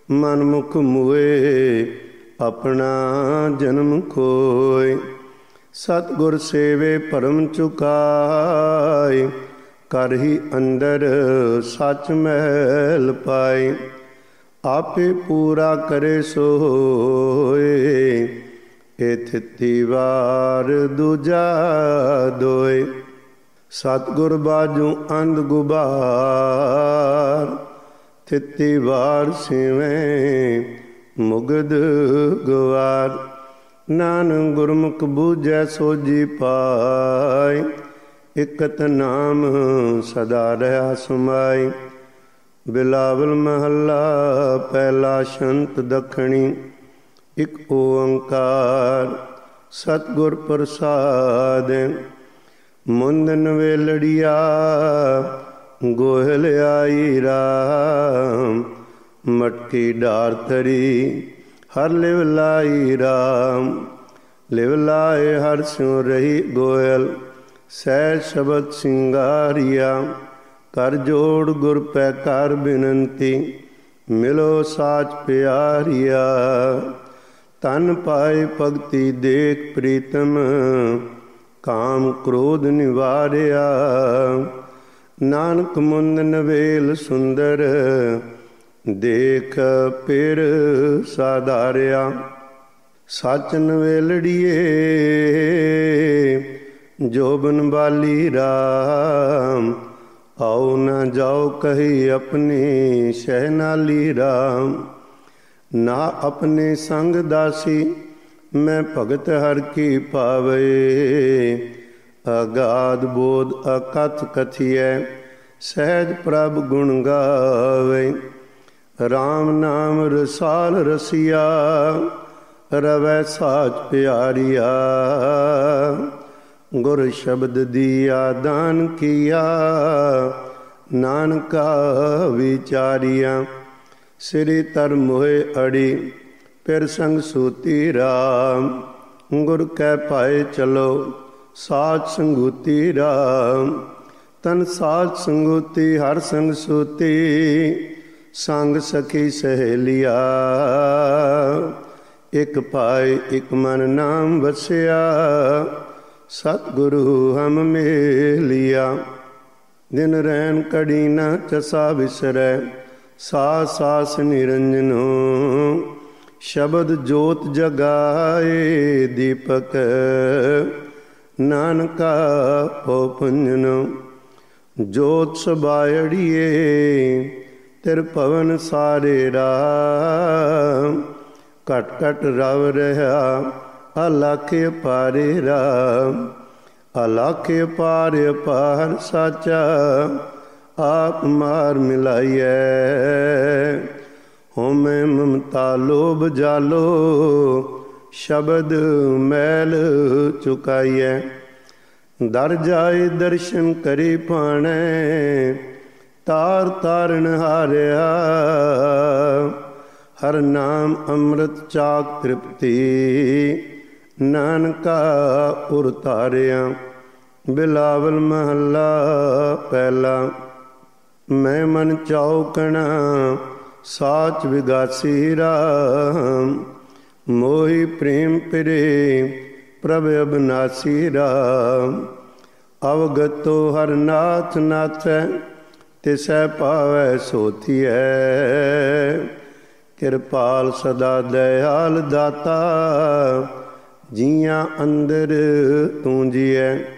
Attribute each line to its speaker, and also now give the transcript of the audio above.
Speaker 1: ਮਨ ਮੁਖ ਮੁਏ ਆਪਣਾ ਜਨਮ ਖੋਏ। ਸਤਿਗੁਰ ਸੇਵੇ ਭਰਮ ਚੁਕਾਏ, ਕਰ ਹੀ ਅੰਦਰ ਸੱਚ ਮਹਿਲ ਪਾਏ। ਆਪੇ ਪੂਰਾ ਕਰੇ ਸੋਏ, ਏ ਥਿਤੀ ਵਾਰ ਦੂਜਾ ਦੋਏ। ਸਤਿਗੁਰ ਬਾਝੋਂ ਅੰਧ ਗੁਬਾਰ, ਥਿਤੀ ਵਾਰ ਸਿਵੇਂ ਮੁਗਧ ਗਵਾਰ। ਨਾਨਕ ਗੁਰਮੁਖ ਬੂਝੈ ਸੋਝੀ ਪਾਏ, ਇਕਤ ਨਾਮ ਸਦਾ ਰਹਾ ਸਮਾਈ। ਬਿਲਾਵਲ ਮਹੱਲਾ ਪਹਿਲਾ ਛੰਤ ਦੱਖਣੀ। ਇਕ ਓੰਕਾਰ ਸਤਿਗੁਰ ਪ੍ਰਸਾਦਿ। ਮੁੰਦਨ ਵੇਲੜੀਆ ਗੋਹਲ ਆਈ ਰਾਮ, ਮਟਕੀ ਡਾਰ ਧਰੀ ਹਰ ਲਿਵ ਲਾਈ ਰਾਮ। ਲਿਵ ਲਾਏ ਹਰ ਸਿਉ ਰਹੀ ਗੋਇਲ, ਸਹਿਜ ਸ਼ਬਦ ਸਿੰਗਾਰੀਆ। ਕਰ ਜੋੜ ਗੁਰ ਪੈ ਕਰ ਬਿਨੰਤੀ, ਮਿਲੋ ਸਾਚ ਪਿਆਰੀਆ। ਤਨ ਪਾਏ ਭਗਤੀ ਦੇਖ ਪ੍ਰੀਤਮ, ਕਾਮ ਕ੍ਰੋਧ ਨਿਵਾਰਿਆ। ਨਾਨਕ ਮੁੰਦ ਨਵੇਲ ਸੁੰਦਰ, ਦੇਖ ਪਿਰ ਸਾਧਾਰਿਆ। ਸੱਚ ਨਵੇਲੜੀਏ ਜੋਬਨ ਬਾਲੀ ਰਾਮ, ਆਓ ਨਾ ਜਾਓ ਕਹੀ ਆਪਣੀ ਸ਼ਹਿਨਾਲੀ ਰਾਮ। ਨਾ ਆਪਣੇ ਸੰਗ ਦਾਸੀ, ਮੈਂ ਭਗਤ ਹਰ ਕੀ ਪਾਵੇ। ਅਗਾਧ ਬੋਧ ਅਕਥ ਕਥੀਐ, ਸਹਿਜ ਪ੍ਰਭ ਗੁਣ ਗਾਵੇ। ਰਾਮ ਨਾਮ ਰਸਾਲ ਰਸੀਆ, ਰਵੈ ਸਾਚ ਪਿਆਰੀਆ। ਗੁਰ ਸ਼ਬਦ ਦੀਆ ਦਾਨ ਕੀਆ, ਨਾਨਕਾ ਵਿਚਾਰੀਆ। ਸ੍ਰੀ ਧਰ ਮੋਹਿ ਅੜੀ, ਫਿਰ ਸੰਗ ਸੂਤੀ ਰਾਮ। ਗੁਰ ਕੈ ਪਾਏ ਚਲੋ, ਸਾਚ ਸੰਗੂਤੀ ਰਾਮ। ਤਨ ਸਾਚ ਸੰਗੂਤੀ ਹਰ ਸੰਗ ਸੂਤੀ, ਸੰਗ ਸਖੀ ਸਹੇਲੀਆ। ਇਕ ਪਾਏ ਇਕ ਮਨ ਨਾਮ ਵਸਿਆ, ਸਤਿਗੁਰੂ ਹਮ ਮੇਲਿਆ। ਦਿਨ ਰੈਣ ਕੜੀ ਨਾ ਚਸਾ ਵਿਸਰੈ, ਸਾਸ ਸਾਸ ਨਿਰੰਜਨੋ। ਸ਼ਬਦ ਜੋਤ ਜਗਾਏ ਦੀਪਕ, ਨਾਨਕਾ ਪੋ ਪੁੰਜਨੋ। ਜੋਤ ਸਬਾਇੜੀਏ ਤਿਰ ਭਵਨ ਸਾਰੇ ਰਾਮ। ਘਟ ਘਟ ਰਵ ਰਹਾ ਅਲਖਿ ਪਾਰੇ ਰਾਮ। ਅਲਖਿ ਪਾਰ ਅਪਾਰ ਸਾਚਾ, ਆਪ ਮਾਰ ਮਿਲਾਈਐ। ਹੋਮੈ ਮਮਤਾ ਲੋਭ ਜਾਲੋ, ਸ਼ਬਦ ਮੈਲ ਚੁਕਾਈਐ। ਦਰ ਜਾਏ ਦਰਸ਼ਨ ਕਰੀ ਭਾਣੈ, ਤਾਰ ਤਾਰਨ ਹਾਰਿਆ। ਹਰ ਨਾਮ ਅੰਮ੍ਰਿਤ ਚਾਕ ਤ੍ਰਿਪਤੀ, ਨਾਨਕਾ ਉਰ ਤਾਰਿਆ। ਬਿਲਾਵਲ ਮਹੱਲਾ ਪਹਿਲਾ। ਮੈਂ ਮਨ ਚੌਕਣਾ ਸਾਚ ਵਿਗਾਸੀ ਰਾਮ। ਮੋਹਿ ਪ੍ਰੇਮ ਪਿਰੇ ਪ੍ਰਭ ਅਬਨਾਸੀ ਰਾਮ। ਅਵਗਤੋ ਹਰ ਨਾਥ ਨਾਥੈ, ਤਿਸੈ ਪਾਵੈ ਸੋਥੀਐ। ਕਿਰਪਾਲ ਸਦਾ ਦਇਆਲ ਦਾਤਾ, ਜੀਆਂ ਅੰਦਰ ਤੂੰ ਜੀਐ।